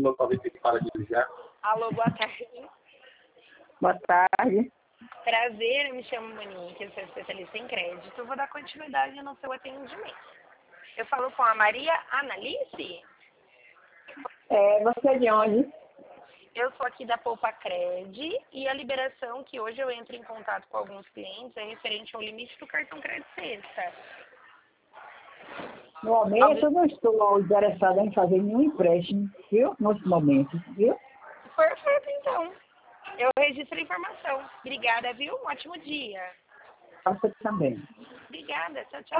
meu talvez que para de ligar. Alô, boa tarde. Boa tarde. Prazer, eu me chamo Monique, eu sou especialista em crédito. Eu vou dar continuidade no seu atendimento. Eu falo com a Maria Analice? Você é de onde? Eu sou aqui da Poupa Cred e a liberação que hoje eu entro em contato com alguns clientes é referente ao limite do cartão crédito sexta. No momento, eu não estou interessada em fazer nenhum empréstimo, viu? Nesse momento, viu? Perfeito, então. Eu registro a informação. Obrigada, viu? Um ótimo dia. Faça também. Obrigada. Tchau, tchau.